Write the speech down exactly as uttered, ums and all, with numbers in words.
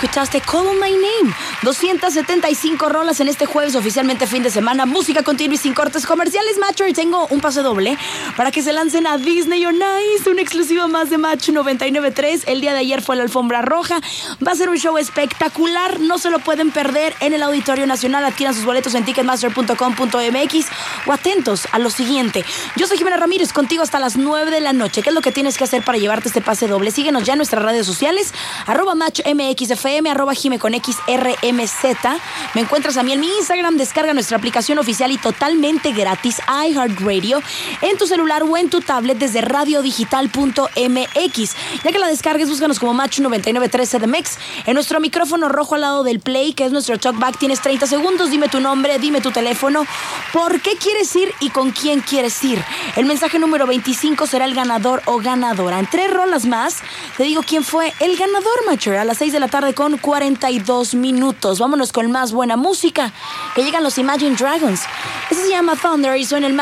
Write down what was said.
escuchaste Call My Name. doscientas setenta y cinco rolas en este jueves, oficialmente fin de semana. Música continua y sin cortes comerciales, Macho. Y tengo un pase doble para que se lancen a Disney on Ice, una exclusiva más de Macho noventa y nueve punto tres. El día de ayer fue la alfombra roja. Va a ser un show espectacular. No se lo pueden perder en el Auditorio Nacional. Adquieran sus boletos en ticketmaster punto com punto m x o atentos a lo siguiente. Yo soy Jimena Ramírez, contigo hasta las nueve de la noche. ¿Qué es lo que tienes que hacer para llevarte este pase doble? Síguenos ya en nuestras redes sociales, arroba Match M X F M, arroba Jime con X R M Z. Me encuentras a mí en mi Instagram. Descarga nuestra aplicación oficial y totalmente gratis, iHeartRadio, en tu celular o en tu tablet desde radio digital punto m x. Ya que la descargues, búscanos como Match noventa y nueve punto tres C D M X. En nuestro micrófono rojo al lado del play, que es nuestro talkback, tienes treinta segundos. Dime tu nombre, dime tu teléfono, por qué quieres ir y con quién quieres ir. El mensaje número veinticinco será el ganador o ganadora. En tres rolas más te digo quién fue el ganador, Mature, a las seis de la tarde con cuarenta y dos minutos. Vámonos con más buena música, que llegan los Imagine Dragons. Eso se llama Thunder y suena el